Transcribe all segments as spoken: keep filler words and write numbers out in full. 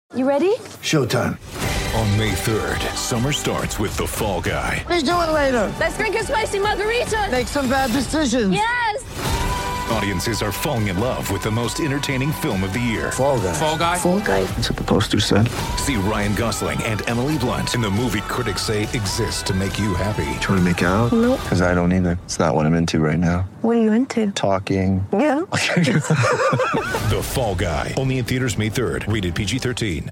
You ready? Showtime. On May third, summer starts with The Fall Guy. Let's do it later. Let's drink a spicy margarita. Make some bad decisions. Yes! Audiences are falling in love with the most entertaining film of the year. Fall Guy. Fall Guy? Fall Guy. That's what the poster said. See Ryan Gosling and Emily Blunt in the movie critics say exists to make you happy. Trying to make it out? Nope. Because I don't either. It's not what I'm into right now. What are you into? Talking. Yeah. The Fall Guy. Only in theaters May third. Rated P G thirteen.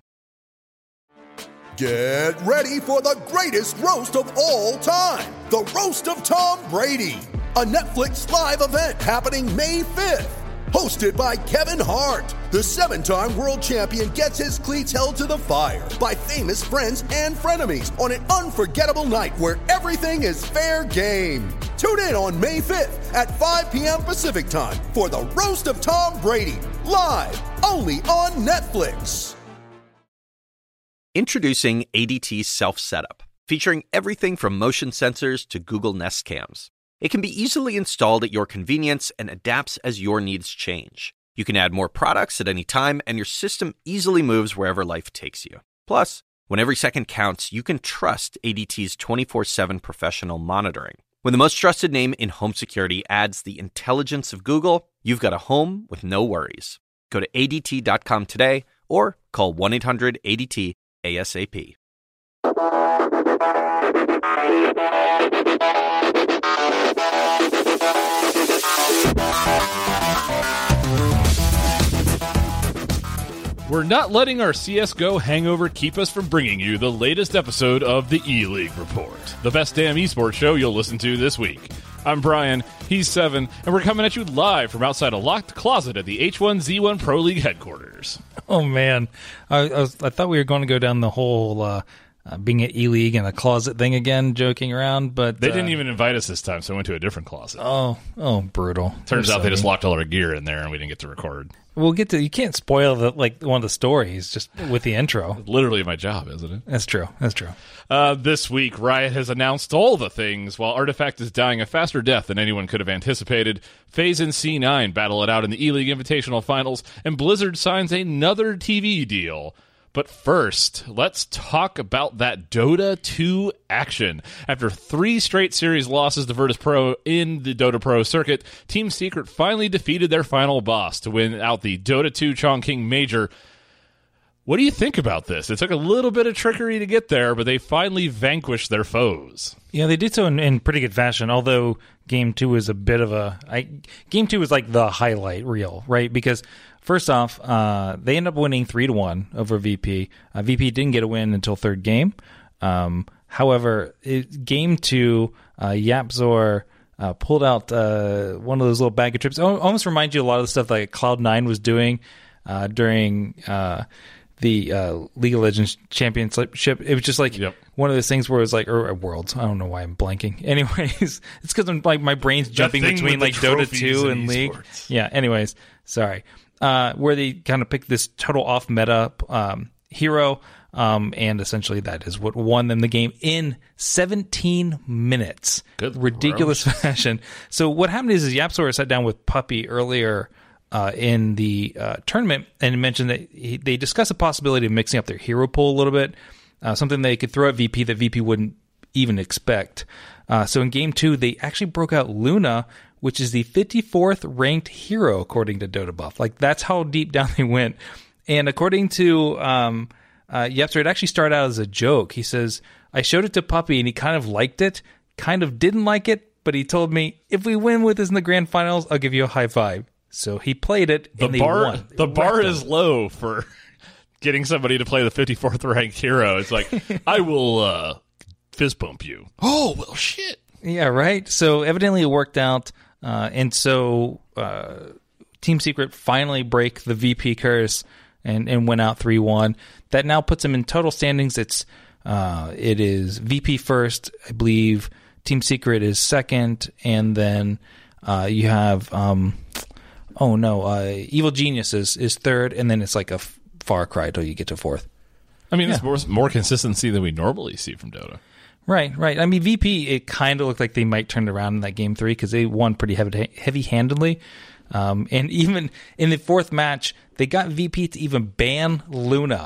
Get ready for the greatest roast of all time. The Roast of Tom Brady. A Netflix live event happening May fifth. Hosted by Kevin Hart. The seven-time world champion gets his cleats held to the fire by famous friends and frenemies on an unforgettable night where everything is fair game. Tune in on May fifth at five p.m. Pacific time for the Roast of Tom Brady. Live only on Netflix. Introducing A D T Self Setup, featuring everything from motion sensors to Google Nest Cams. It can be easily installed at your convenience and adapts as your needs change. You can add more products at any time, and your system easily moves wherever life takes you. Plus, when every second counts, you can trust A D T's twenty-four seven professional monitoring. When the most trusted name in home security adds the intelligence of Google, you've got a home with no worries. Go to A D T dot com today or call one eight hundred A D T ASAP. We're not letting our C S G O hangover keep us from bringing you the latest episode of the E-League Report, the best damn esports show you'll listen to this week. I'm Brian, he's Seven, and we're coming at you live from outside a locked closet at the H one Z one Pro League headquarters. Oh, man. I, I, was, I thought we were going to go down the whole uh, uh, being at E-League and a closet thing again, joking around, but... They uh, didn't even invite us this time, so I went to a different closet. Oh, oh, brutal. Turns They're out they so just mean. locked all our gear in there, and we didn't get to record. We'll get to... You can't spoil the, like one of the stories just with the intro. Literally my job, isn't it? That's true. That's true. Uh, this week, Riot has announced all the things, while Artifact is dying a faster death than anyone could have anticipated. FaZe and C nine battle it out in the E-League Invitational Finals, and Blizzard signs another T V deal. But first, let's talk about that Dota two action. After three straight series losses to Virtus Pro in the Dota Pro circuit, Team Secret finally defeated their final boss to win out the Dota two Chongqing Major. What do you think about this? It took a little bit of trickery to get there, but they finally vanquished their foes. Yeah, they did so in, in pretty good fashion, although Game two is a bit of a... I, Game two is like the highlight reel, right? Because first off, uh, they end up winning three to one over V P. Uh, V P didn't get a win until third game. Um, however, it, Game two, uh, Yapzor uh, pulled out uh, one of those little bag of trips. It almost reminds you a lot of the stuff that Cloud nine was doing uh, during... Uh, the uh, League of Legends Championship. It was just like yep. one of those things where it was like, or, or Worlds. I don't know why I'm blanking. Anyways, it's because I'm like my brain's jumping between like Dota two and League. Yeah. Anyways, sorry. Uh, where they kind of picked this total off meta um, hero, um, and essentially that is what won them the game in seventeen minutes. Good ridiculous gross. fashion. So what happened is, is Yapzor sat down with Puppey earlier. Uh, in the uh, tournament, and mentioned that he, they discussed the possibility of mixing up their hero pool a little bit, uh, something they could throw at V P that V P wouldn't even expect. Uh, so in game two, they actually broke out Luna, which is the fifty-fourth ranked hero according to Dota Buff. Like, that's how deep down they went. And according to um, uh, Yapzor, it actually started out as a joke. He says, I showed it to Puppey and he kind of liked it, kind of didn't like it, but he told me, if we win with this in the grand finals, I'll give you a high five. So he played it, the and they bar, won. The bar Wrecked is them. low for getting somebody to play the fifty-fourth ranked hero. It's like, I will uh, fist bump you. Oh, well, shit. Yeah, right? So evidently it worked out, uh, and so uh, Team Secret finally break the V P curse and, and went out three one. That now puts them in total standings. It's uh, It is V P first, I believe. Team Secret is second, and then uh, you have... Um, Oh, no. Uh, Evil Genius is, is third, and then it's like a f- far cry till you get to fourth. I mean, yeah. it's more, more consistency than we normally see from Dota. Right, right. I mean, V P, it kind of looked like they might turn it around in that game three because they won pretty heavy, heavy-handedly. Um, and even in the fourth match, they got V P to even ban Luna.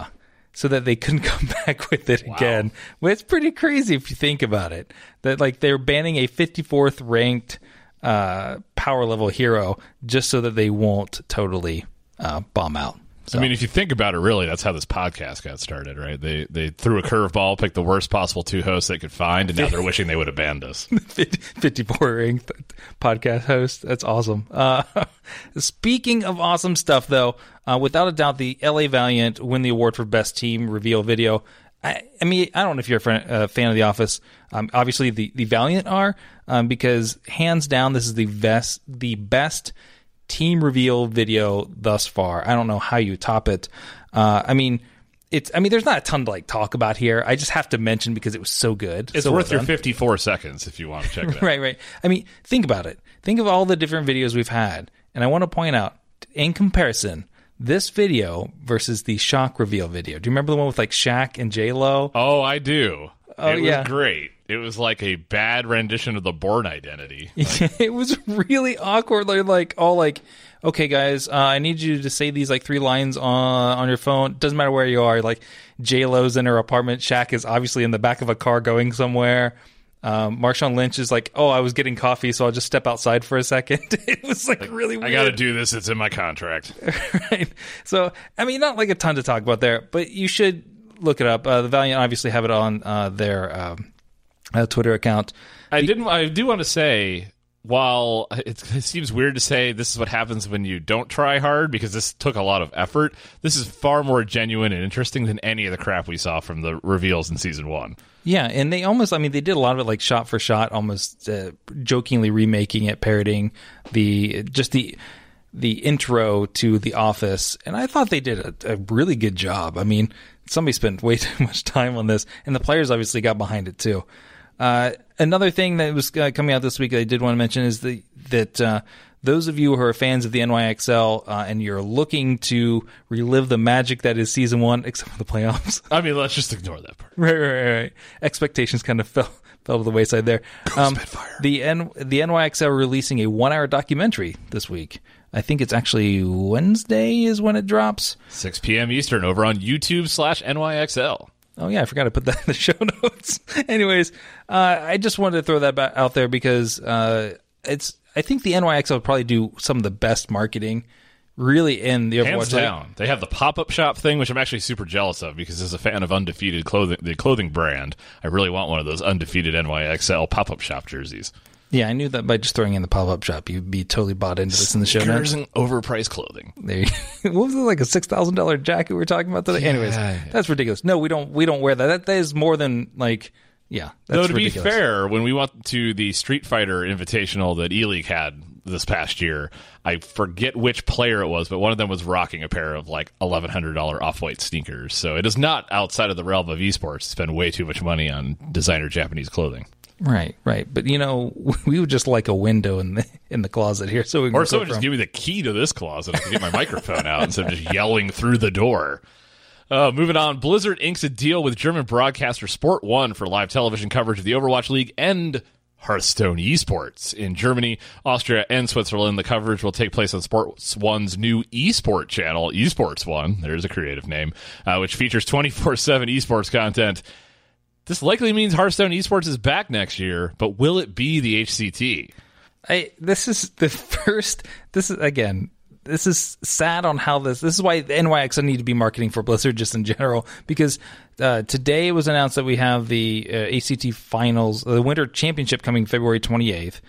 so that they couldn't come back with it Wow. again. Well, it's pretty crazy if you think about it. That like they're banning a fifty-fourth ranked uh, power level hero just so that they won't totally uh, bomb out. So. I mean, if you think about it, really, that's how this podcast got started, right? They they threw a curveball, picked the worst possible two hosts they could find, and now they're wishing they would have banned us. fifty-four ranked podcast host. That's awesome. Uh, speaking of awesome stuff, though, uh, without a doubt, the L A Valiant win the award for best team reveal video. I, I mean, I don't know if you're a fan, uh, fan of The Office. Um, obviously, the, the Valiant are, um, because hands down, this is the best, the best team reveal video thus far. I don't know how you top it. Uh, I mean, it's. I mean, there's not a ton to like talk about here. I just have to mention because it was so good. It's so worth well your fifty-four seconds if you want to check it out. Right, right. I mean, think about it. Think of all the different videos we've had, and I want to point out, in comparison, this video versus the Shock reveal video. Do you remember the one with like Shaq and J Lo? Oh, I do. Oh, it was yeah. great. It was like a bad rendition of the Bourne Identity. It was really awkward. They're like all like, okay, guys, uh, I need you to say these like three lines on on your phone. Doesn't matter where you are. Like J Lo's in her apartment. Shaq is obviously in the back of a car going somewhere. Um, Marshawn Lynch is like, oh, I was getting coffee, so I'll just step outside for a second. It was like, like really weird. I got to do this. It's in my contract. Right. So, I mean, not like a ton to talk about there, but you should look it up. Uh, the Valiant obviously have it on uh, their um, uh, Twitter account. I didn't. I do want to say, while it, it seems weird to say this is what happens when you don't try hard, because this took a lot of effort, this is far more genuine and interesting than any of the crap we saw from the reveals in season one. Yeah, and they almost, I mean, they did a lot of it like shot for shot, almost uh, jokingly remaking it, parodying the, just the, the intro to The Office. And I thought they did a, a really good job. I mean, somebody spent way too much time on this, and the players obviously got behind it too. Uh, another thing that was uh, coming out this week that I did want to mention is the, that uh, those of you who are fans of the N Y X L uh, and you're looking to relive the magic that is season one, except for the playoffs. I mean, let's just ignore that part. Right, right, right. Expectations kind of fell fell to the wayside there. Um, the N the N Y X L releasing a one hour documentary this week. I think it's actually Wednesday is when it drops. six p.m. Eastern over on YouTube slash N Y X L. Oh, yeah, I forgot to put that in the show notes. Anyways, uh, I just wanted to throw that back out there because uh, it's. I think the N Y X L would probably do some of the best marketing really in the Overwatch. Hands down. They have the pop-up shop thing, which I'm actually super jealous of because as a fan of Undefeated clothing, the clothing brand, I really want one of those Undefeated N Y X L pop-up shop jerseys. Yeah, I knew that by just throwing in the pop-up shop, you'd be totally bought into this in the show notes. Sneakers and overpriced clothing. There you, what was it, like a six thousand dollars jacket we were talking about today? Yeah, Anyways, yeah. that's ridiculous. No, we don't we don't wear that. That, that is more than, like, yeah, that's Though to ridiculous. be fair, when we went to the Street Fighter Invitational that E-League had this past year, I forget which player it was, but one of them was rocking a pair of like eleven hundred dollars off-white sneakers. So it is not outside of the realm of esports to spend way too much money on designer Japanese clothing. Right, right. But, you know, we would just like a window in the in the closet here. so we can Or go someone from. just give me the key to this closet. I can get my microphone out instead of just yelling through the door. Uh, moving on, Blizzard inks a deal with German broadcaster Sport One for live television coverage of the Overwatch League and Hearthstone esports. In Germany, Austria, and Switzerland, the coverage will take place on Sport One's new esport channel, Esports One, there's a creative name, uh, which features twenty-four seven esports content. This likely means Hearthstone esports is back next year, but will it be the H C T? I, this is the first, this is, again, this is sad on how this, this is why the N Y X L need to be marketing for Blizzard just in general, because uh, today it was announced that we have the uh, A C T Finals, the Winter Championship coming February twenty-eighth,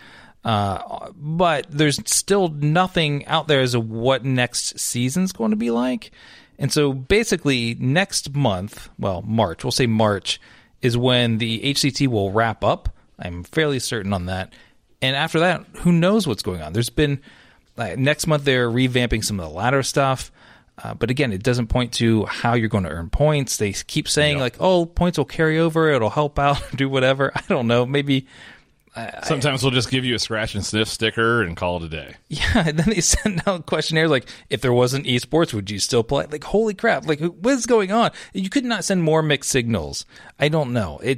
uh, but there's still nothing out there as to what next season's going to be like. And so basically next month, well, March, we'll say March, is when the H C T will wrap up. I'm fairly certain on that. And after that, who knows what's going on? There's been, uh, next month they're revamping some of the ladder stuff. Uh, but again, it doesn't point to how you're going to earn points. They keep saying Yeah. like, oh, points will carry over. It'll help out, do whatever. I don't know. Maybe. Sometimes we'll just give you a scratch and sniff sticker and call it a day. Yeah, and then they send out questionnaires like, if there wasn't esports, would you still play? Like, holy crap, like, what is going on? You could not send more mixed signals. I don't know. It's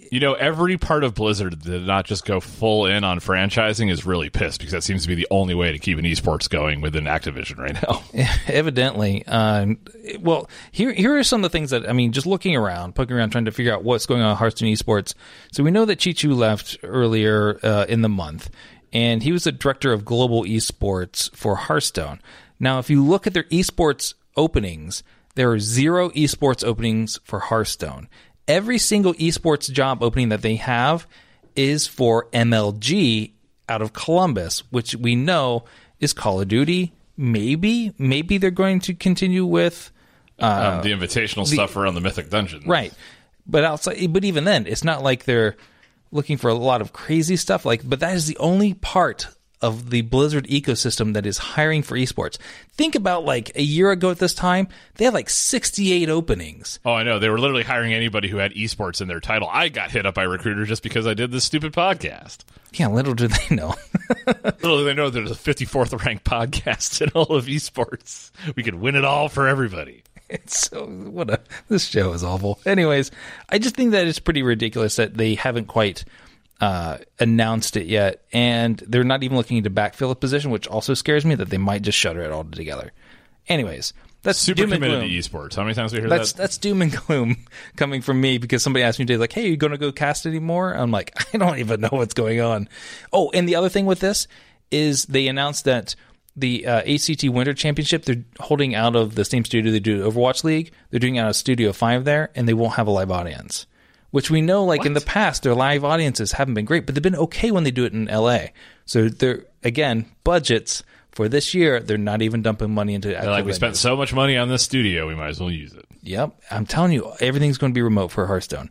You know, every part of Blizzard that did not just go full in on franchising is really pissed because that seems to be the only way to keep an esports going within Activision right now. Evidently. Uh, well, here here are some of the things that, I mean, just looking around, poking around, trying to figure out what's going on with Hearthstone esports. So we know that Chichu left earlier uh, in the month, and he was the director of global esports for Hearthstone. Now, if you look at their esports openings, there are zero esports openings for Hearthstone. Every single esports job opening that they have is for M L G out of Columbus, which we know is Call of Duty. Maybe, maybe they're going to continue with uh, um, the invitational the, stuff around the Mythic Dungeon, right? But outside, but even then, it's not like they're looking for a lot of crazy stuff. Like, but that is the only part of the Blizzard ecosystem that is hiring for esports. Think about like a year ago at this time, they had like sixty-eight openings. Oh, I know. They were literally hiring anybody who had esports in their title. I got hit up by recruiters just because I did this stupid podcast. Yeah, little did they know. Little did they know there's a fifty-fourth ranked podcast in all of esports. We could win it all for everybody. It's so, what a, this show is awful. Anyways, I just think that it's pretty ridiculous that they haven't quite uh, announced it yet, and they're not even looking to backfill a position, which also scares me that they might just shutter it all together. Anyways, that's super doom committed and gloom. to esports. How many times have we heard that's, that? That's doom and gloom coming from me because somebody asked me today, like, hey, are you going to go cast anymore? I'm like, I don't even know what's going on. Oh, and the other thing with this is they announced that the uh, A C T Winter Championship, they're holding out of the same studio they do Overwatch League. They're doing it out of Studio five there, and they won't have a live audience. Which we know, like, what? In the past, their live audiences haven't been great, but they've been okay when they do it in L A. So they're, again, budgets for this year, they're not even dumping money into it. Like, we spent so much money on this studio, we might as well use it. Yep. I'm telling you, everything's going to be remote for Hearthstone.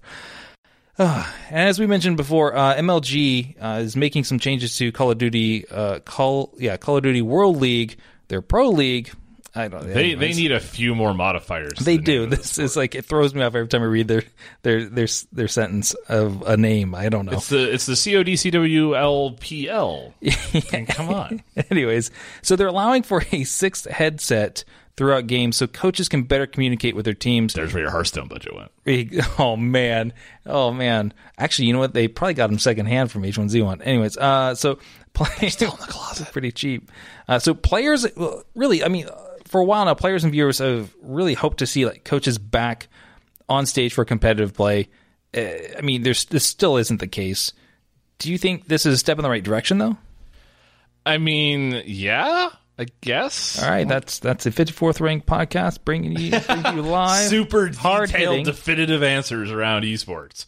Uh, and as we mentioned before, uh, M L G uh, is making some changes to Call of Duty, uh, Call yeah, Call of Duty World League, their Pro League. I don't. They anyways. they need a few more modifiers. They do. This is like, it throws me off every time I read their their their their sentence of a name. I don't know. It's the it's the C O D C W L P L. Yeah. Come on. Anyways, so they're allowing for a sixth headset throughout games so coaches can better communicate with their teams. There's where your Hearthstone budget went. Oh, man. Oh, man. Actually, you know what? They probably got them secondhand from H one Z one. Anyways, uh, so players still in the closet. Pretty cheap. Uh, so players, well, really, I mean, for a while now, players and viewers have really hoped to see like coaches back on stage for competitive play. Uh, I mean, there's this still isn't the case. Do you think this is a step in the right direction, though? I mean, yeah. I guess. All right, that's that's a fifty-fourth ranked podcast bringing you, bringing you live, super hard detailed, hitting. definitive answers around esports.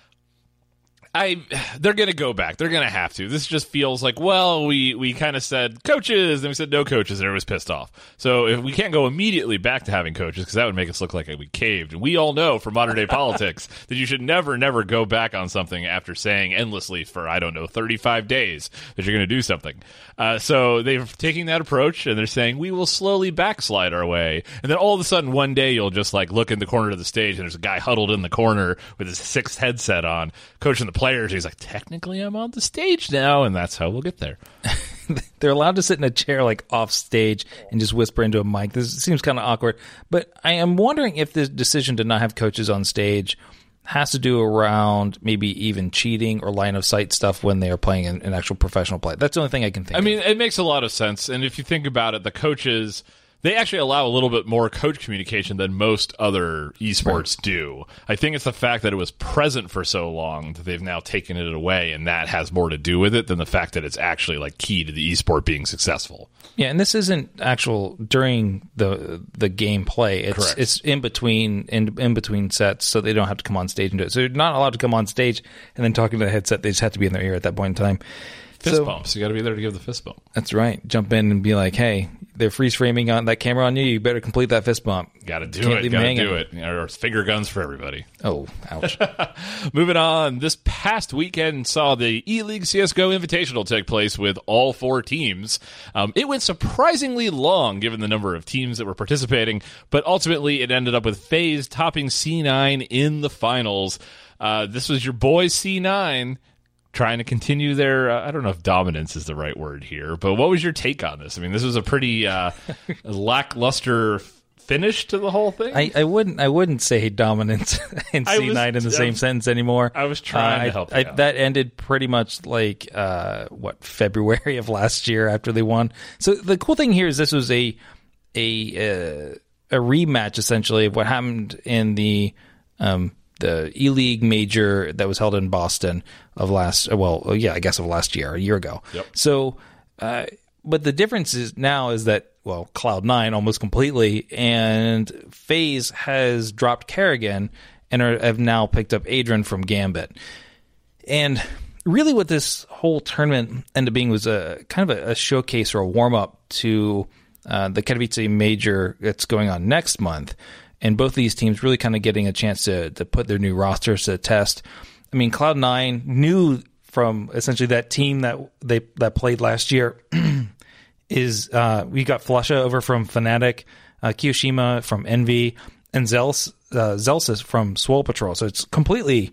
I they're going to go back. They're going to have to. This just feels like, well, we, we kind of said coaches, then we said no coaches, and everyone was pissed off. So if we can't go immediately back to having coaches, because that would make us look like we caved. And we all know from modern day politics that you should never, never go back on something after saying endlessly for, I don't know, thirty-five days that you're going to do something. Uh, so they're taking that approach, and they're saying we will slowly backslide our way. And then all of a sudden, one day, you'll just like look in the corner of the stage, and there's a guy huddled in the corner with his sixth headset on, coaching the players. He's like, technically, I'm on the stage now, and that's how we'll get there. They're allowed to sit in a chair like off stage and just whisper into a mic. This seems kind of awkward. But I am wondering if the decision to not have coaches on stage has to do around maybe even cheating or line of sight stuff when they are playing an, an actual professional play. That's the only thing I can think I of. mean, it makes a lot of sense. And if you think about it, the coaches, they actually allow a little bit more coach communication than most other esports right. do. I think it's the fact that it was present for so long that they've now taken it away, and that has more to do with it than the fact that it's actually like key to the esport being successful. Yeah, and this isn't actual during the the gameplay. It's Correct. It's in between in, in between sets, so they don't have to come on stage and do it. So they're not allowed to come on stage and then talking to the headset. They just have to be in their ear at that point in time. Fist so, bumps. You got to be there to give the fist bump. That's right. Jump in and be like, hey, they're freeze framing on that camera on you. You better complete that fist bump. Got to do Can't it. Got to hanging. do it. Or finger guns for everybody. Oh, ouch. Moving on. This past weekend saw the E-League C S G O Invitational take place with all four teams. Um, it went surprisingly long given the number of teams that were participating, but ultimately it ended up with FaZe topping C nine in the finals. Uh, this was your boy C nine trying to continue their, uh, I don't know if dominance is the right word here, but what was your take on this? I mean, this was a pretty uh, lackluster finish to the whole thing. I, I wouldn't I wouldn't say dominant and I C nine was- in the I same was- sentence anymore. I was trying Uh, to help I, you I, out. That ended pretty much like uh, what February of last year after they won. So the cool thing here is this was a a uh, a rematch essentially of what happened in the um, the E League major that was held in Boston of last well yeah I guess of last year a year ago. Yep. So. Uh, But the difference is now is that, well, Cloud nine almost completely, and FaZe has dropped Kerrigan and are, have now picked up Adrian from Gambit. And really what this whole tournament ended up being was a kind of a, a showcase or a warm-up to uh, the Katowice Major that's going on next month. And both of these teams really kind of getting a chance to, to put their new rosters to the test. I mean, Cloud nine knew from essentially that team that they that played last year is uh, we got Flusha over from Fnatic, uh, Kiyoshima from Envy, and Zels, uh, Zelsis from Swole Patrol. So it's completely,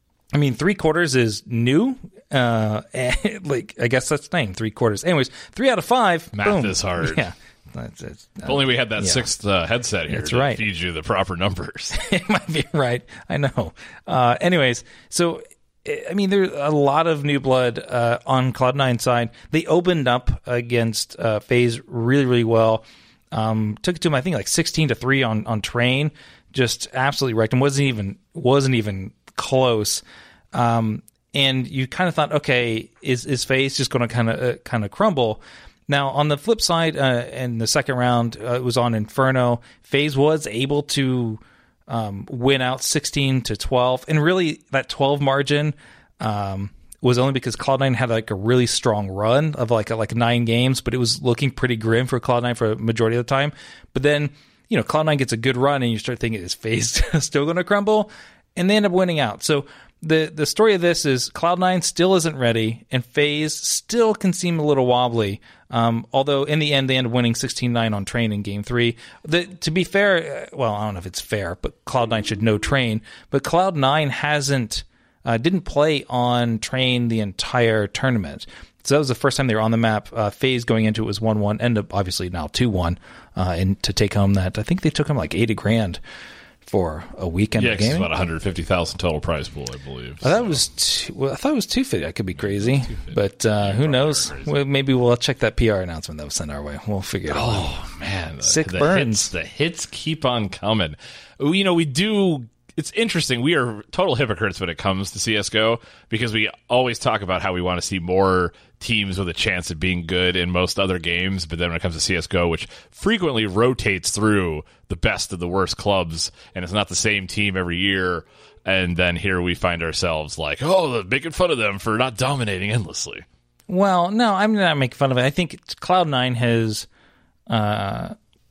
I mean, three quarters is new. Uh, and, like I guess that's the name, three quarters. Anyways, three out of five. Math boom. is hard. Yeah. That's, that's, If only we had that yeah. sixth uh, headset here That's to right. feed you the proper numbers. It might be right. I know. Uh, anyways, so I mean, there's a lot of new blood uh, on Cloud nine side. They opened up against uh, FaZe really, really well. Um, took it to them, I think, like sixteen to three on on Train. Just absolutely wrecked them. wasn't even wasn't even close. Um, and you kind of thought, okay, is is FaZe just going to kind of uh, kind of crumble? Now, on the flip side, uh, in the second round, uh, it was on Inferno. FaZe was able to um, win out sixteen to twelve, and really that twelve margin um, was only because Cloud nine had like a really strong run of like like nine games, but it was looking pretty grim for Cloud nine for a majority of the time. But then, you know, Cloud nine gets a good run, and you start thinking, is FaZe still going to crumble? And they end up winning out. So the the story of this is Cloud nine still isn't ready, and FaZe still can seem a little wobbly. Um, although in the end they end up winning sixteen nine on Train in game three. The, to be fair, well, I don't know if it's fair, but Cloud nine should know Train. But Cloud nine hasn't uh, didn't play on Train the entire tournament. So that was the first time they were on the map. Uh, FaZe going into it was one one, end up obviously now two one, uh, and to take home that, I think they took home like eighty grand for a weekend Yeah, of 'cause it's gaming. about one hundred fifty thousand total prize pool, I believe. I thought it was two, well, I thought it was two fifty. I could be crazy, but uh, who knows? crazy. Well, maybe we'll check that P R announcement that was sent our way. We'll figure it out. Oh man, the, Sick the burns. Hits, the hits keep on coming. You know, we do. It's interesting. We are total hypocrites when it comes to C S G O because we always talk about how we want to see more teams with a chance of being good in most other games, but then when it comes to C S G O, which frequently rotates through the best of the worst clubs, and it's not the same team every year, and then here we find ourselves like, oh, they're making fun of them for not dominating endlessly. Well, no, I'm not making fun of it. I think Cloud nine has uh,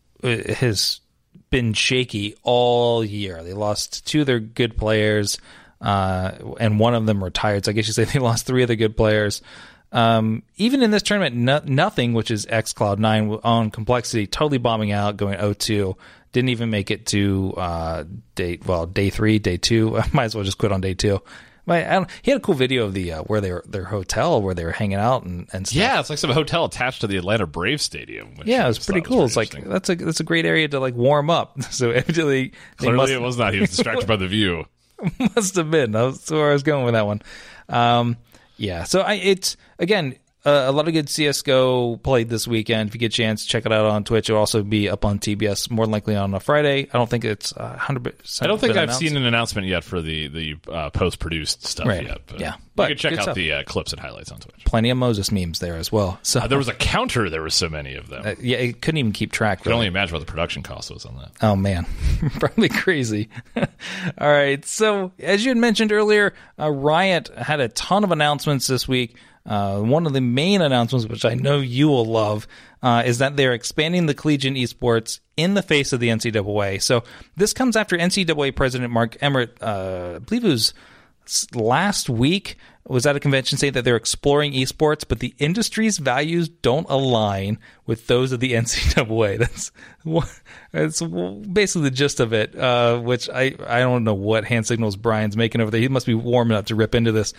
has been shaky all year. They lost two of their good players, uh, and one of them retired. So I guess you say they lost three of their good players. Um, even in this tournament, no, nothing, which is X Cloud nine on Complexity, totally bombing out, going oh two. Didn't even make it to uh, day well day three, day two. I might as well just quit on day two. But I don't, he had a cool video of the uh, where they were, their hotel where they were hanging out and, and stuff. Yeah, it's like some hotel attached to the Atlanta Braves stadium. Which Yeah, I it was just pretty thought cool. was It's like interesting. that's a that's a great area to like warm up. So evidently, they Clearly, must, it was not. He was distracted by the view. must have been. That's where I was going with that one. Um, yeah. So I it's again uh, a lot of good C S G O played this weekend. If you get a chance, check it out on Twitch. It'll also be up on T B S more than likely on a Friday. I don't think it's uh, one hundred percent. I don't think been I've announced. seen an announcement yet for the the uh, post produced stuff Right. yet. But Yeah. you But can check good out stuff. the uh, clips and highlights on Twitch. Plenty of Moses memes there as well. So Uh, there was a counter. There were so many of them. uh, yeah, it couldn't even keep track. I can really. only imagine what the production cost was on that. Oh man, probably crazy. All right, so as you had mentioned earlier, uh, Riot had a ton of announcements this week. Uh, one of the main announcements, which I know you will love, uh, is that they're expanding the collegiate esports in the face of the N C double A. So this comes after N C double A President Mark Emmert, uh, I believe it was last week, was at a convention saying that they're exploring esports, but the industry's values don't align with those of the N C double A. That's that's basically the gist of it, uh, which I, I don't know what hand signals Brian's making over there. He must be warm enough to rip into this.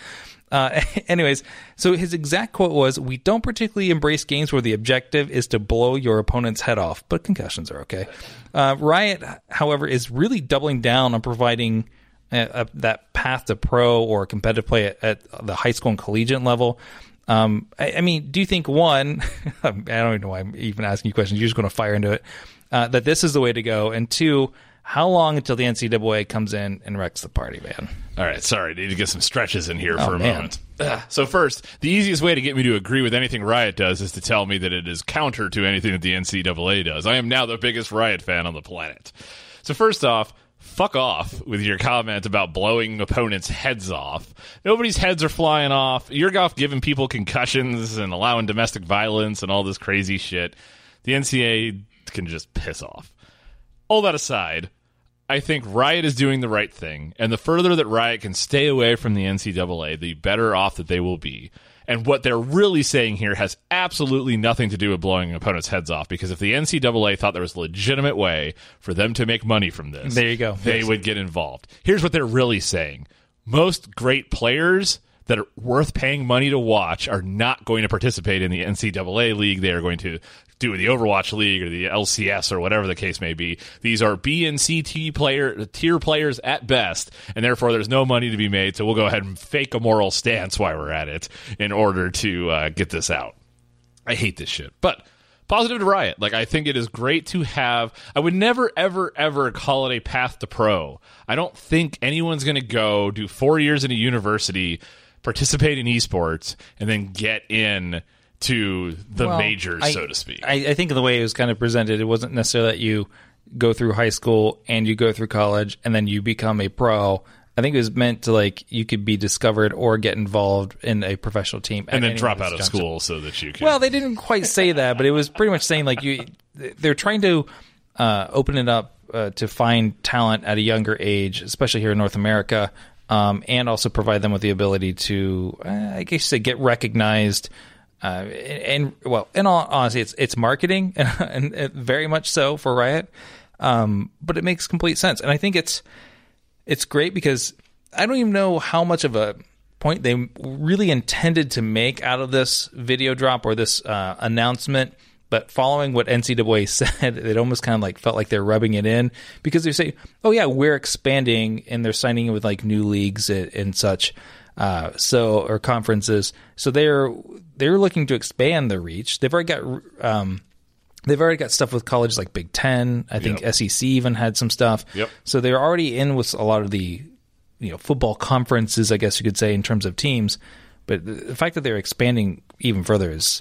Uh, anyways, so his exact quote was, "We don't particularly embrace games where the objective is to blow your opponent's head off, but concussions are okay." Uh, Riot, however, is really doubling down on providing a, a, that path to pro or competitive play at, at the high school and collegiate level. Um, I, I mean, do you think, one, I don't even know why I'm even asking you questions, you're just going to fire into it, uh, that this is the way to go? And two, how long until the N C double A comes in and wrecks the party, man? All right, sorry, need to get some stretches in here oh, for a man. moment. Ugh. So first, the easiest way to get me to agree with anything Riot does is to tell me that it is counter to anything that the N C double A does. I am now the biggest Riot fan on the planet. So first off, fuck off with your comment about blowing opponents' heads off. Nobody's heads are flying off. You're off giving people concussions and allowing domestic violence and all this crazy shit. The N C double A can just piss off. All that aside, I think Riot is doing the right thing, and the further that Riot can stay away from the N C double A, the better off that they will be. And what they're really saying here has absolutely nothing to do with blowing opponents' heads off, because if the N C double A thought there was a legitimate way for them to make money from this, there you go. they yes. would get involved. Here's what they're really saying. Most great players that are worth paying money to watch are not going to participate in the N C double A league. They are going to do the Overwatch League or the L C S or whatever the case may be. These are B and C T player tier players at best, and therefore there's no money to be made, so we'll go ahead and fake a moral stance while we're at it in order to uh, get this out. I hate this shit. But positive to Riot. Like, I think it is great to have... I would never, ever, ever call it a path to pro. I don't think anyone's going to go do four years in a university, participate in esports, and then get in to the well, majors, I, so to speak. I, I think the way it was kind of presented, it wasn't necessarily that you go through high school and you go through college and then you become a pro. I think it was meant to, like, you could be discovered or get involved in a professional team. And then drop out of junction. school so that you can... Well, they didn't quite say that, but it was pretty much saying, like, you, they're trying to uh, open it up uh, to find talent at a younger age, especially here in North America, um, and also provide them with the ability to, uh, I guess, say, get recognized. Uh, and, well, in all honesty, it's it's marketing, and, and very much so for Riot. Um, but it makes complete sense, and I think it's it's great because I don't even know how much of a point they really intended to make out of this video drop or this uh, announcement. But following what N C double A said, it almost kind of like felt like they're rubbing it in, because they say, "Oh yeah, we're expanding," and they're signing in with like new leagues and, and such. Uh, so or conferences, so they're they're looking to expand their reach. They've already got um, they've already got stuff with colleges like Big Ten. I think yep. S E C even had some stuff. Yep. So they're already in with a lot of the you know football conferences, I guess you could say, in terms of teams. But the fact that they're expanding even further is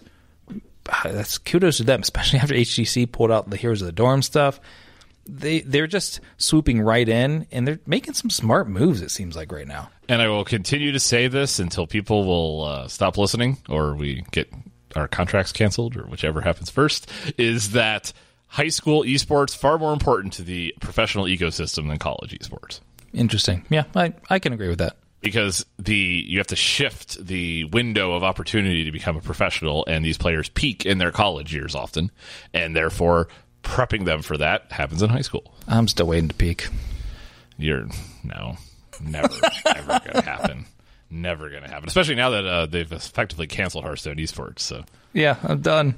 that's kudos to them, especially after H G C pulled out the Heroes of the Dorm stuff. They they're just swooping right in, and they're making some smart moves, it seems like, right now. And I will continue to say this until people will uh, stop listening, or we get our contracts canceled, or whichever happens first, is that high school esports far more important to the professional ecosystem than college esports. Interesting. Yeah, I, I can agree with that. Because the you have to shift the window of opportunity to become a professional, and these players peak in their college years often, and therefore prepping them for that happens in high school. I'm still waiting to peak. You're no, never, ever going to happen. Never going to happen. Especially now that uh, they've effectively canceled Hearthstone esports. So yeah, I'm done.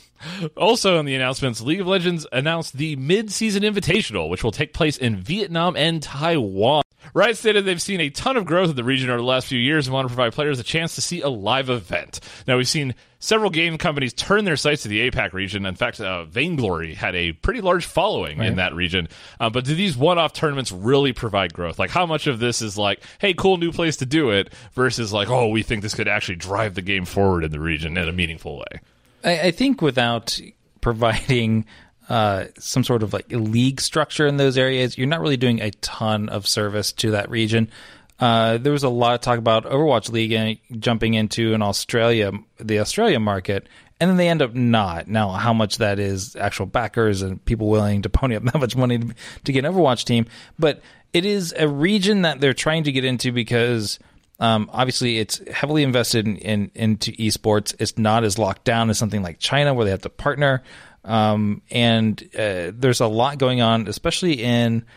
Also in the announcements, League of Legends announced the mid-season invitational, which will take place in Vietnam and Taiwan. Riot stated they've seen a ton of growth in the region over the last few years and want to provide players a chance to see a live event. Now, we've seen several game companies turn their sights to the APAC region. In fact, uh, Vainglory had a pretty large following right. in that region. Uh, but do these one-off tournaments really provide growth? Like, how much of this is like, hey, cool new place to do it, versus like, oh, we think this could actually drive the game forward in the region in a meaningful way? I, I think without providing uh, some sort of like league structure in those areas, you're not really doing a ton of service to that region. Uh, there was a lot of talk about Overwatch League jumping into an Australia, the Australia market, and then they end up not. Now, how much that is actual backers and people willing to pony up that much money to, to get an Overwatch team, but it is a region that they're trying to get into because um, obviously it's heavily invested in, in into esports. It's not as locked down as something like China where they have to partner, um, and uh, there's a lot going on, especially in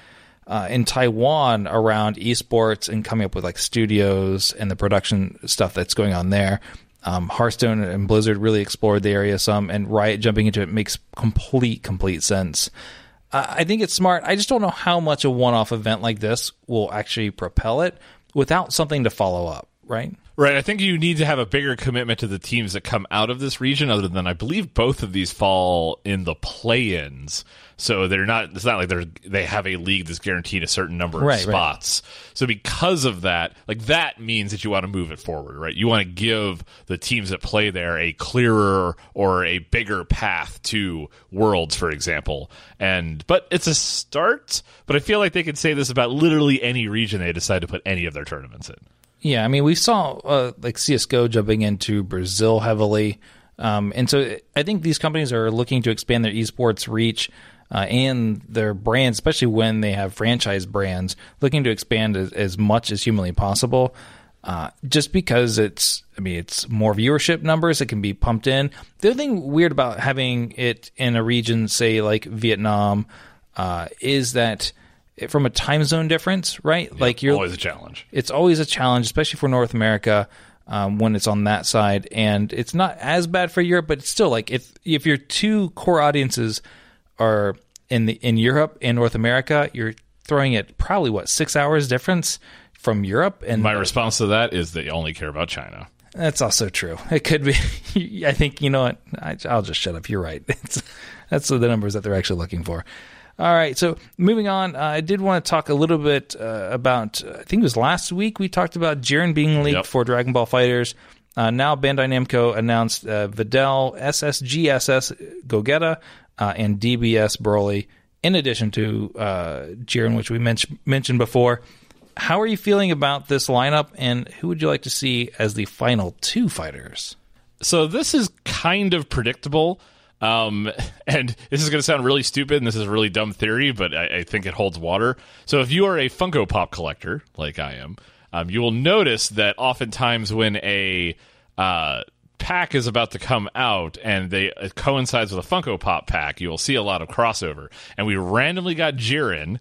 uh, in Taiwan around esports and coming up with like studios and the production stuff that's going on there. Um, Hearthstone and Blizzard really explored the area some, and Riot jumping into it makes complete, complete sense. Uh, I think it's smart. I just don't know how much a one-off event like this will actually propel it without something to follow up, right? Right. I think you need to have a bigger commitment to the teams that come out of this region, other than I believe both of these fall in the play-ins. So they're not, it's not like they're, they have a league that's guaranteed a certain number of right, spots. Right. So because of that, like that means that you want to move it forward, right? You want to give the teams that play there a clearer or a bigger path to Worlds, for example. And, but it's a start, but I feel like they could say this about literally any region they decide to put any of their tournaments in. Yeah, I mean, we saw uh, like C S G O jumping into Brazil heavily. Um, and so I think these companies are looking to expand their esports reach uh, and their brands, especially when they have franchise brands, looking to expand as, as much as humanly possible. Uh, just because it's, I mean, it's more viewership numbers that can be pumped in. The other thing weird about having it in a region, say like Vietnam, uh, is that from a time zone difference, right? Yep, like you're always a challenge. It's always a challenge, especially for North America um, when it's on that side, and it's not as bad for Europe. But it's still like if if your two core audiences are in the in Europe and North America, you're throwing it probably what six hours difference from Europe. And my response to that is they only care about China. That's also true. It could be. I think you know what. I, I'll just shut up. You're right. It's, that's the numbers that they're actually looking for. All right, so moving on, uh, I did want to talk a little bit uh, about, uh, I think it was last week, we talked about Jiren being leaked yep. for Dragon Ball FighterZ. Uh, now Bandai Namco announced uh, Videl, S S G S S Gogeta, uh, and D B S Broly, in addition to uh, Jiren, which we men- mentioned before. How are you feeling about this lineup, and who would you like to see as the final two fighters? So this is kind of predictable. Um, and this is going to sound really stupid, and this is a really dumb theory, but I, I think it holds water. So if you are a Funko Pop collector, like I am, um, you will notice that oftentimes when a uh, pack is about to come out and they it coincides with a Funko Pop pack, you will see a lot of crossover. And we randomly got Jiren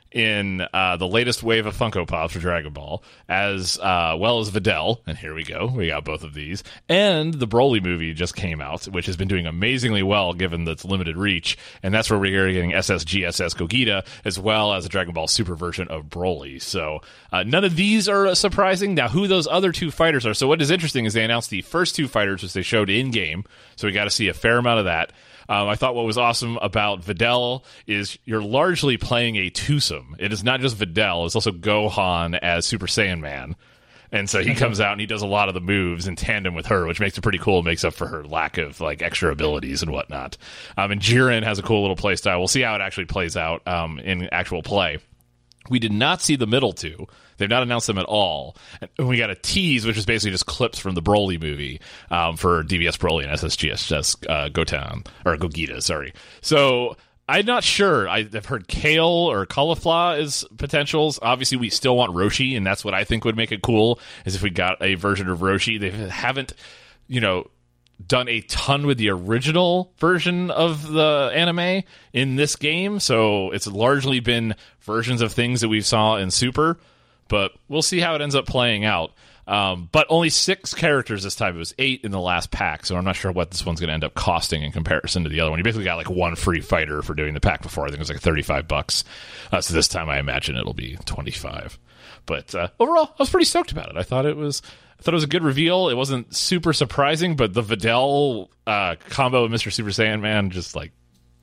in uh, the latest wave of Funko Pops for Dragon Ball, as uh, well as Videl, and here we go, we got both of these, and the Broly movie just came out, which has been doing amazingly well given its limited reach, and that's where we're getting S S G S S Gogeta, as well as a Dragon Ball Super version of Broly, so uh, none of these are surprising. Now, who those other two fighters are, so what is interesting is they announced the first two fighters, which they showed in-game, so we got to see a fair amount of that. Um, I thought what was awesome about Videl is you're largely playing a twosome. It is not just Videl, it's also Gohan as Super Saiyan Man. And so he comes out and he does a lot of the moves in tandem with her, which makes it pretty cool. It makes up for her lack of like extra abilities and whatnot. Um, and Jiren has a cool little play style. We'll see how it actually plays out um, in actual play. We did not see the middle two. They've not announced them at all. And we got a tease, which is basically just clips from the Broly movie um, for D B S Broly and S S G S S uh, Goten, or Gogeta, sorry. So I'm not sure. I've heard Kale or Caulifla is potentials. Obviously, we still want Roshi, and that's what I think would make it cool, is if we got a version of Roshi. They haven't, you know, done a ton with the original version of the anime in this game, so it's largely been versions of things that we saw in Super, but we'll see how it ends up playing out. Um, but only six characters this time. It was eight in the last pack, so I'm not sure what this one's going to end up costing in comparison to the other one. You basically got like one free fighter for doing the pack before. I think it was like thirty-five bucks. Uh, so this time I imagine it'll be twenty-five. But uh, overall, I was pretty stoked about it. I thought it was I thought it was a good reveal. It wasn't super surprising, but the Videl uh, combo with Mister Super Saiyan Man, just like...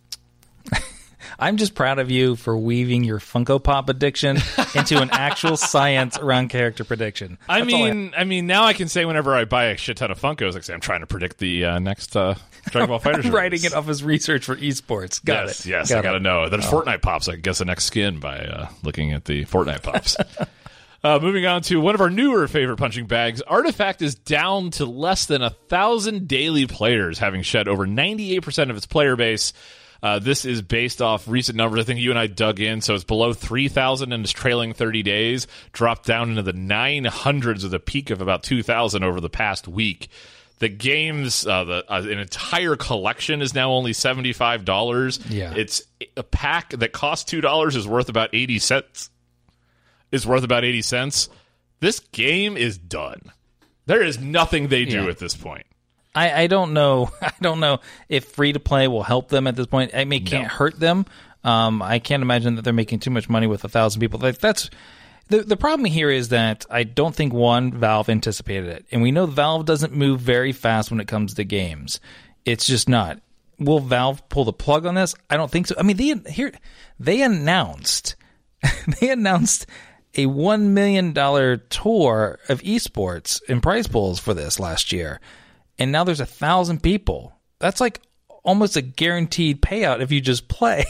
I'm just proud of you for weaving your Funko Pop addiction into an actual science around character prediction. That's I mean, I... I mean, now I can say whenever I buy a shit ton of Funkos, like say I'm trying to predict the uh, next uh, Dragon Ball FighterZ. I'm writing it off as research for esports. Got yes, it. Yes, got I got to it. know. There's oh. Fortnite Pops. I can guess the next skin by uh, looking at the Fortnite Pops. Uh, moving on to one of our newer favorite punching bags, Artifact is down to less than a thousand daily players, having shed over ninety-eight percent of its player base. Uh, this is based off recent numbers. I think you and I dug in, so it's below three thousand and it's trailing thirty days, dropped down into the nine hundreds with a peak of about two thousand over the past week. The games, uh, the uh, an entire collection is now only seventy-five dollars. Yeah. It's a pack that costs two dollars is worth about eighty cents. Is worth about eighty cents. This game is done. There is nothing they do Yeah. at this point. I, I don't know. I don't know if free to play will help them at this point. I mean, it can't No. hurt them. Um, I can't imagine that they're making too much money with a thousand people. Like, that's the the problem here is that I don't think one Valve anticipated it, and we know Valve doesn't move very fast when it comes to games. It's just not. Will Valve pull the plug on this? I don't think so. I mean, they here they announced they announced a one million dollars tour of esports and prize pools for this last year. And now there's a thousand people. That's like almost a guaranteed payout if you just play.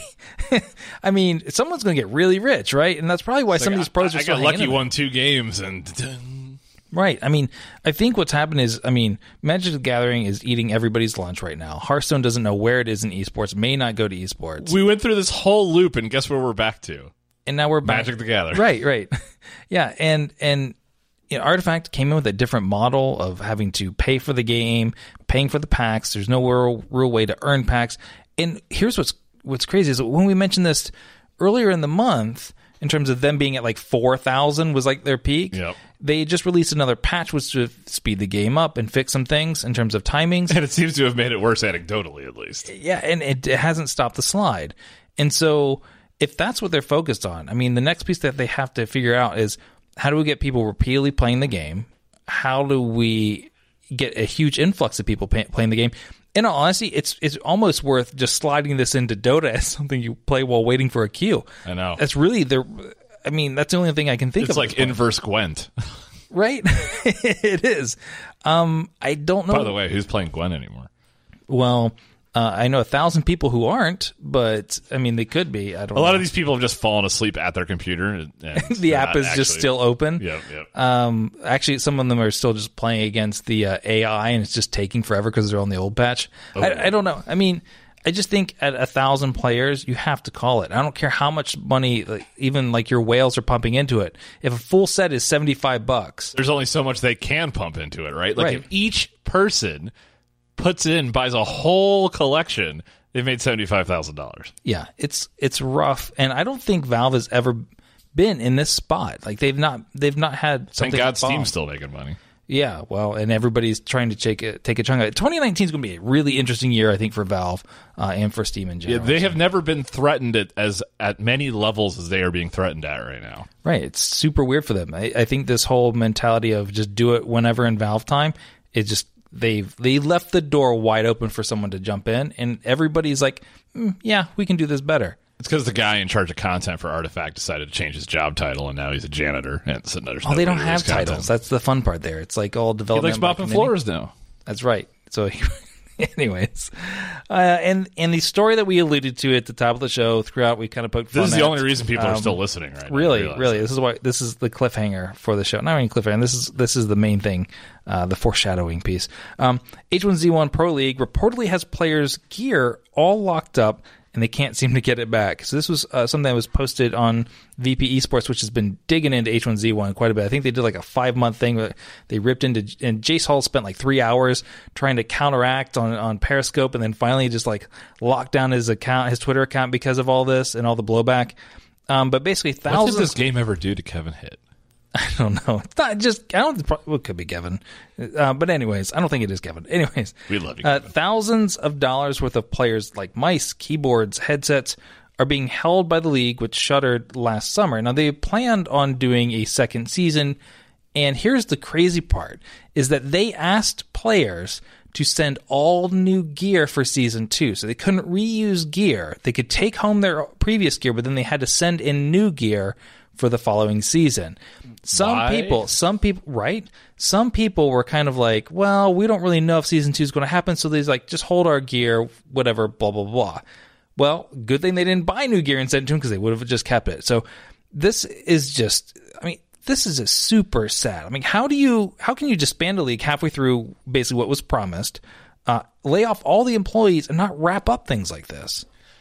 I mean, someone's going to get really rich, right? And that's probably why It's some like, of these pros I, are I still got hanging lucky, in won two games, and Right. I mean, I think what's happened is, I mean, Magic the Gathering is eating everybody's lunch right now. Hearthstone doesn't know where it is in esports, may not go to esports. we went through this whole loop, and guess where we're back to? And now we're back. Magic the Gathering. Right, right. Yeah, and and you know, Artifact came in with a different model of having to pay for the game, paying for the packs. There's no real, real way to earn packs. And here's what's what's crazy is when we mentioned this earlier in the month, in terms of them being at like four thousand was like their peak. Yep. They just released another patch which to speed the game up and fix some things in terms of timings. And it seems to have made it worse anecdotally, at least. Yeah, and it, it hasn't stopped the slide. And so if that's what they're focused on, I mean, the next piece that they have to figure out is how do we get people repeatedly playing the game? How do we get a huge influx of people pay, playing the game? In all honesty, it's it's almost worth just sliding this into Dota as something you play while waiting for a queue. I know. That's really the. I mean, that's the only thing I can think It's of. like inverse Gwent. Right? It is. Um, I don't know. By the way, who's playing Gwen anymore? Well, uh, I know a thousand people who aren't, but I mean, they could be. I don't. A know. lot of these people have just fallen asleep at their computer. And, and the they're app not is just actually- still open. Yep, yep. Um, actually, some of them are still just playing against the uh, A I, and it's just taking forever because they're on the old patch. Oh. I, I don't know. I mean, I just think at a thousand players, you have to call it. I don't care how much money, like, even like your whales are pumping into it. If a full set is seventy-five bucks, There's only so much they can pump into it, right? Like Right. if each person puts in, buys a whole collection, they've made seventy-five thousand dollars. yeah, it's it's rough, and I don't think Valve has ever been in this spot. Like they've not they've not had Thank something. God bomb. Steam's still making money. Yeah, well, and everybody's trying to take a, take a chunk of it. twenty nineteen is going to be a really interesting year, I think, for Valve uh, and for Steam in Yeah, general. they have never been threatened at, as at many levels as they are being threatened at right now. Right, it's super weird for them. I, I think this whole mentality of just do it whenever in Valve time, it just they've they left the door wide open for someone to jump in, and everybody's like, mm, yeah, we can do this better. It's because the guy in charge of content for Artifact decided to change his job title, and now he's a janitor. And so there's Oh, they nobody don't to have release content. titles. That's the fun part there. It's like all He development. likes by mopping committee. floors now. That's right. So, anyways, uh, and and the story that we alluded to at the top of the show throughout, we kind of poked fun This is the at, only reason people are um, still listening right now. I Really, realize really, that. this is why this is the cliffhanger for the show. Not even cliffhanger. This is this is the main thing, uh, the foreshadowing piece. Um, H one Z one Pro League reportedly has players' gear all locked up, and they can't seem to get it back. So this was uh, something that was posted on V P Esports, which has been digging into H one Z one quite a bit. I think they did like a five month thing where they ripped into, and Jace Hall spent like three hours trying to counteract on, on Periscope, and then finally just like locked down his account, his Twitter account, because of all this and all the blowback. Um, but basically, What thousands. did this game ever do to Kevin Hitt? I don't know. It's not just. I don't. Well, it could be Kevin, uh, but anyways, I don't think it is Kevin. Anyways, We love you, Uh, Kevin. thousands of dollars worth of players like mice, keyboards, headsets are being held by the league, which shuttered last summer. Now they planned on doing a second season, and here's the crazy part: is that they asked players to send all new gear for season two, so they couldn't reuse gear. They could take home their previous gear, but then they had to send in new gear for the following season. Some Why? people, some people, right? Some people were kind of like, well, we don't really know if season two is going to happen, so they's like, just hold our gear, whatever, blah, blah, blah. Well, good thing they didn't buy new gear and send it to them, because they would have just kept it. So this is just, I mean, this is just super sad. I mean, how do you, how can you disband a league halfway through basically what was promised, uh, lay off all the employees and not wrap up things like this?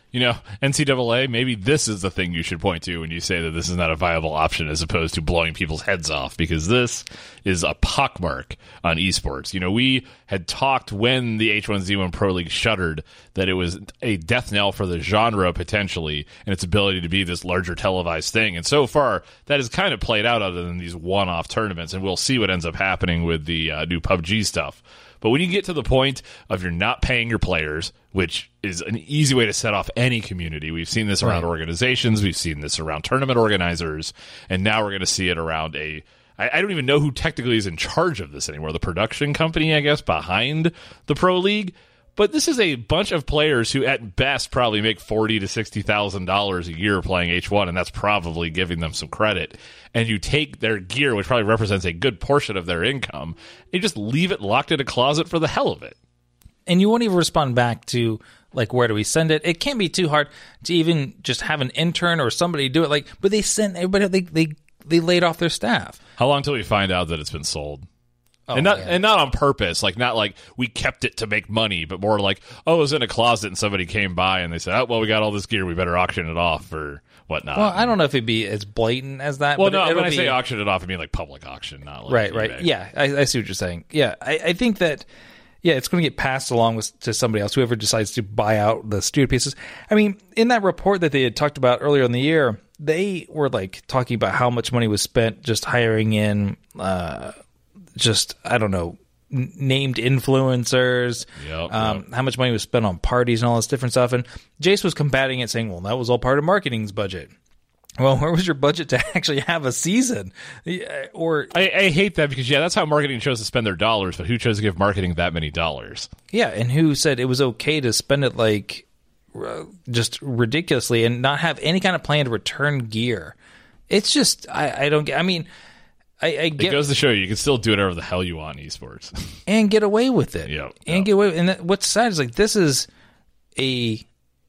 You know, N C double A, maybe this is the thing you should point to when you say that this is not a viable option as opposed to blowing people's heads off, because this is a pockmark on esports. You know, we had talked when the H one Z one Pro League shuttered that it was a death knell for the genre potentially and its ability to be this larger televised thing. And so far, that has kind of played out other than these one-off tournaments, and we'll see what ends up happening with the uh, new P U B G stuff. But when you get to the point of you're not paying your players, which is an easy way to set off any community. We've seen this around right. organizations. We've seen this around tournament organizers. And now we're going to see it around a... I, I don't even know who technically is in charge of this anymore. The production company, I guess, behind the Pro League. But this is a bunch of players who, at best, probably make forty thousand to sixty thousand dollars a year playing H one, and that's probably giving them some credit. And you take their gear, which probably represents a good portion of their income, and you just leave it locked in a closet for the hell of it. And you won't even respond back to, like, where do we send it? It can't be too hard to even just have an intern or somebody do it. Like, but they sent everybody, they they they laid off their staff. How long till we find out that it's been sold? Oh, and not yeah. and not on purpose, like not like we kept it to make money, but more like, oh, it was in a closet and somebody came by and they said, oh, well, we got all this gear, we better auction it off or whatnot. Well, I don't know if it'd be as blatant as that. Well, but no, it, when I be, say auction it off, I mean like public auction, not like right, eBay. right. Yeah, I, I see what you're saying. Yeah, I, I think that, yeah, it's going to get passed along with, to somebody else, whoever decides to buy out the studio pieces. I mean, in that report that they had talked about earlier in the year, they were like talking about how much money was spent just hiring in, uh, just I don't know. named influencers, yep, um, yep. how much money was spent on parties and all this different stuff. And Jace was combating it, saying, well, that was all part of marketing's budget. Well, where was your budget to actually have a season? Or I, I hate that because, yeah, that's how marketing chose to spend their dollars, but who chose to give marketing that many dollars? Yeah, and who said it was okay to spend it like uh, just ridiculously and not have any kind of plan to return gear? It's just, I, I don't get, I mean... I, I get, it goes to show you, you can still do whatever the hell you want in esports. And get away with it. Yep, and yep. get away. And that, what's sad is like this is a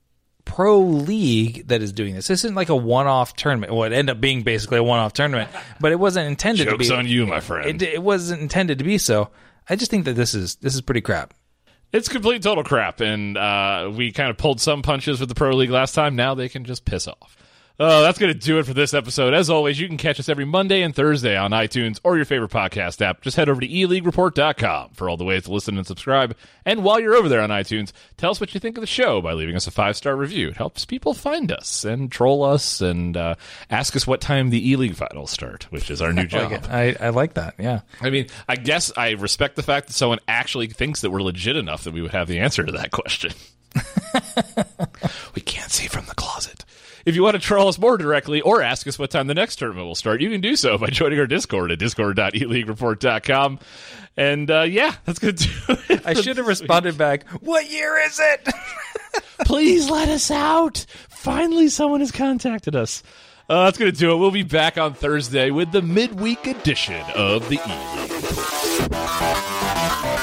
pro league that is doing this. This isn't like a one-off tournament. Well, it ended up being basically a one-off tournament, but it wasn't intended Joke's to be. on you, my friend. It, it wasn't intended to be so. I just think that this is this is pretty crap. It's complete total crap, and uh, we kind of pulled some punches with the Pro League last time. Now they can just piss off. Oh, that's going to do it for this episode. As always, you can catch us every Monday and Thursday on iTunes or your favorite podcast app. Just head over to e league report dot com for all the ways to listen and subscribe. And while you're over there on iTunes, tell us what you think of the show by leaving us a five-star review. It helps people find us and troll us and uh, ask us what time the E-League finals start, which is our new job. I, I like that, yeah. I mean, I guess I respect the fact that someone actually thinks that we're legit enough that we would have the answer to that question. We can't see from the closet. If you want to troll us more directly or ask us what time the next tournament will start, you can do so by joining our Discord at discord dot e league report dot com. And, uh, yeah, that's going to do it. I should have responded back, what year is it? Please let us out. Finally, someone has contacted us. Uh, that's going to do it. We'll be back on Thursday with the midweek edition of the E-League.